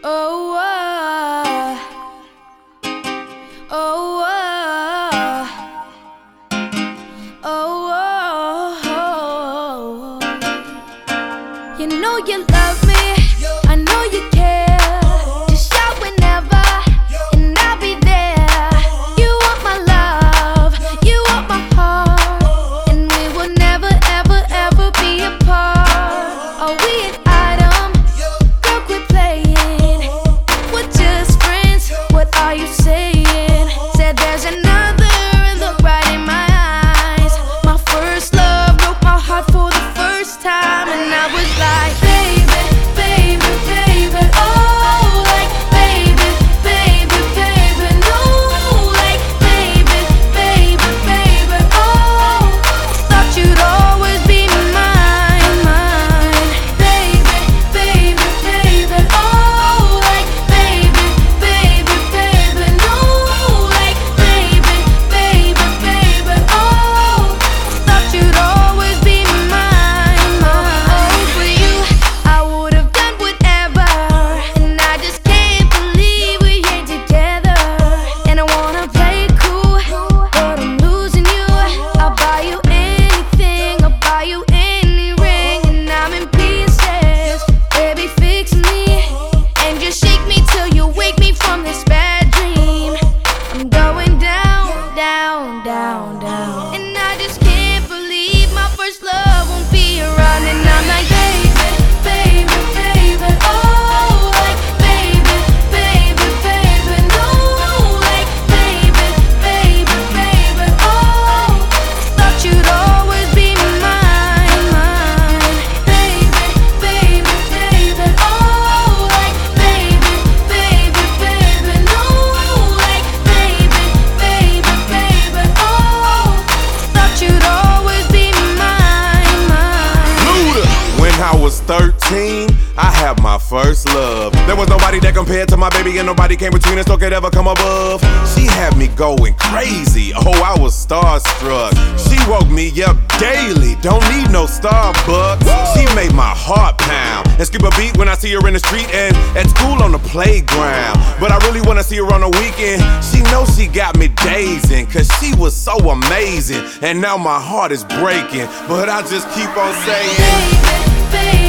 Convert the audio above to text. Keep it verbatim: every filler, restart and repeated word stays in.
Oh, oh, oh, oh, oh, oh. You know you love me, I know you care. Just shout whenever, and I'll be there. You want my love, you want my heart, and we will never, ever, ever be apart. Are we an item? Girl, quit playing. We're just friends, what are you saying? Said there's another, look right in my eyes. My first love broke my heart for the first time, and I was like, baby, baby, baby, oh, like, baby, baby, baby, no, like, baby, baby, baby, oh, thought you'd always be mine, mine, baby, baby, baby, oh, like, baby, baby, baby, no, like, baby, baby, baby, oh, thought you'd always be mine, mine. For you, I would've done whatever, and I just can't believe we ain't together. And I wanna play it cool, but I'm losing you. I'll buy you anything, I'll buy you any ring, and I'm in pieces. Baby, fix me, and just shake me till you wake me from this bad dream. I'm going down, down, down, down, and I just can't believe my first love won't be around. And I'm like, baby, baby, baby, oh, like, baby, baby, baby, no, like, baby, baby, baby, oh, thought you'd always be mine, mine, baby, baby, baby, oh, like, baby, baby, baby, no, like, baby, baby, baby, oh, thought you'd always be mine, mine. Luda. When I was thirteen, I had my first love. There was nobody that compared to my baby, and nobody came between us or could ever come above. She had me going crazy, oh, I was starstruck. She woke me up daily, don't need no Starbucks. She made my heart pound and skip a beat when I see her in the street and at school on the playground. But I really wanna see her on the weekend. She knows she got me dazing, cause she was so amazing. And now my heart is breaking, but I just keep on saying, Baby, baby.